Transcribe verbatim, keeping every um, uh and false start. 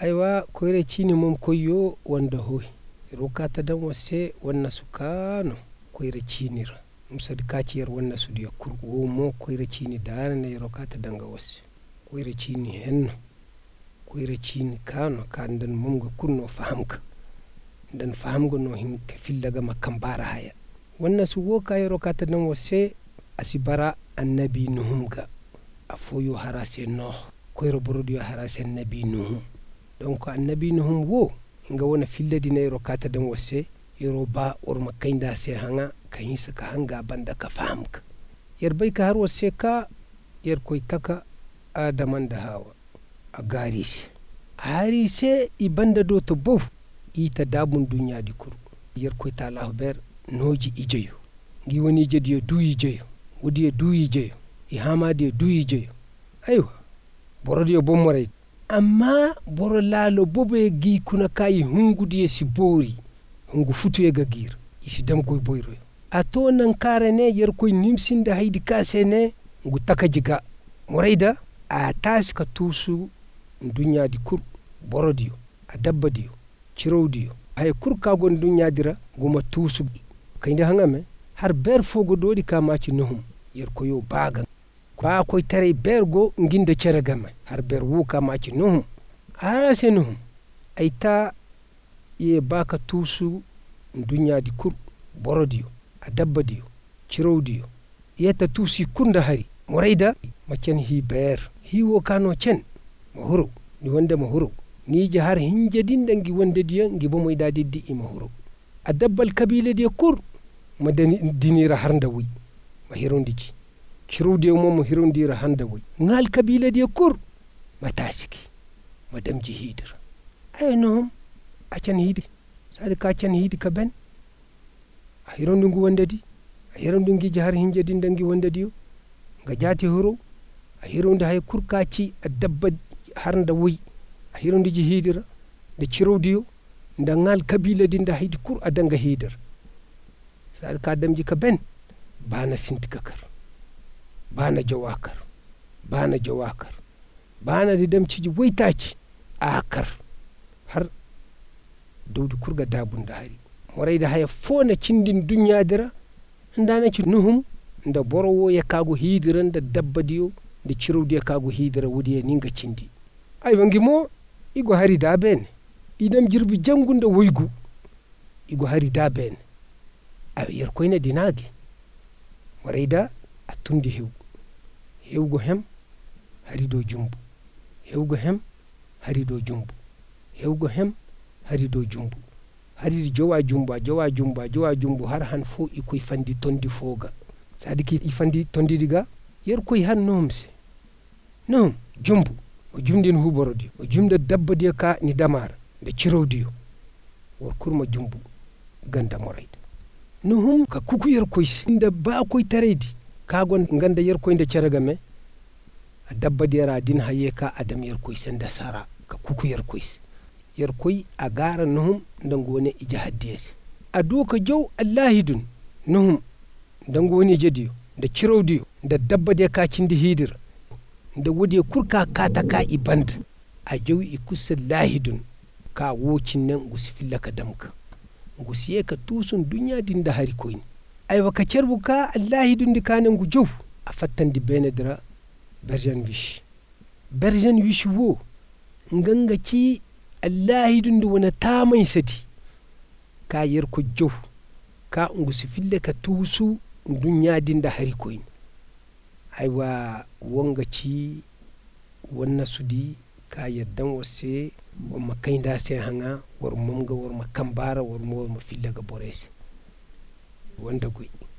aywa koyre cini mom koyo wanda hoy rokata dan wase wanna sukano koyre cinira musadi kaciyar wanna sudi yakur wo mo koyre cini dana ne rokata danga wase koyre cini henno koyre cini kano kandan mom ga kunno fahamka dan fahamgo no hin ka fillaga makambara haya wanna su wo kay rokata dan wase asibara annabi nuhumga afoyo harase no koyro borodiyo harase annabi nuhum donc annabi nuhum wo nga wona filladi ne rokata dan wase yoro ba orma kaynda se hanga kan hisa ka hanga banda ka fahamka yar bai ka har wase ka yar koy taka adaman da hawa a garise harise ibanda do to bof ita dabun dunya di kuru yar koy ta Allah ber noji ijeyo ngi woni jediyo duyi jeyo wudi duyi jeyo i hamade duyi jeyo aywa borodiyo bomore amma boro laalo bobe gi kuna kai hungudi si bori hungu futu e gagir isi dam koy boyro ato nan karane yer koy nimsinda haydi kasene ngu takajiga moreida a taska tusu dunya di kur borodiyo a dabbadiyo cirowdiyo hay kur ka gon dunya dira goma tusu kayde hangame har ber fogo dodi ka maci nuhum yer koyo baga ba koy tare bergo nginda ceregame har ber wuka maci nuhum ala se nuhum ayta ye baka tusu dunya di kur borodiyo a dabbadiyo cirowdiyo yeta tusi kunda hari moreida macen hi ber hi wo kano cen mahuro ni wonde mahuro ni je har hinje dindangi wonde diya ngi bomoy dadi di i mahuro a dabbal kabile de kur madani dinira har ndawi ma hirondiji cirowdiyo mom hirondira handa way ngal kabile de kur matasiki madam ji hidira ay no acan hidi sadi ka can hidi ka ben a hirondungu wonde di a hirondungi je har hinje dindangi wonde diyo nga jati horo a hironde hay kurkaci a dabba har ndawi a hirondiji hidira de cirowdiyo nda ngal kabila dinda haydi kur adanga hidira sadi ka damji ka ben bana sintika kar bana jawakar bana jawakar bana di damciji waytaci akar har dawdi kurga dabunda hari morayda haya fona cindin dunya dira ndana ci nuhum nda borowo yakago hidira nda dabbadiyo nda cirowdi yakago hidira wudi ninga cindi ay wangi mo igo hari da ben idam jirbi jangunda woygu igo hari da ben ay yer koyna dinagi morayda atundi hew hewgo hem hari do jumbu hewgo hem hari do jumbu hewgo hem hari do jumbu hari jowa jumba jowa jumba jowa jumbu har han fo ikoy fandi tondi foga sadiki ifandi tondi diga yer koy han nomse non jumbu o jumdin huborodi o jumda dabbadi ka ni damar de cirowdiyo wor kurma jumbu ganda morayda nuhum ka kuku yer koy inda ba koy taredi kagon nganda yer koy nde ceregame a dabbadi yara din haye ka adam yer koy senda sara ka kuku yer koy yer koy a gara nuhum ndangone ija haddiyes a doka jow allahidun nuhum ndangone jediyo nda cirowdiyo nda dabbadi ka cindi hidira nda wodi kurka kata ka ibanda a jow i kusa lahidun ka wocinnen ngusi fillaka damka ngusiye ka tusun dunya dinda hari koyni aywa ka cerbu ka allahidun di kane ngu jow a fattandi benedira bergen wish bergen wish wo nganga ci allahidun di wona tamay sadi ka yer ko jow ka ngusi fille ka tusu dunya dinda hari koyni aywa wonga ci wonna sudi ka yeddan wose wamma kaynda se hanga wor momga wor ma kambara wor mo wor ma fille ga borese wanda goy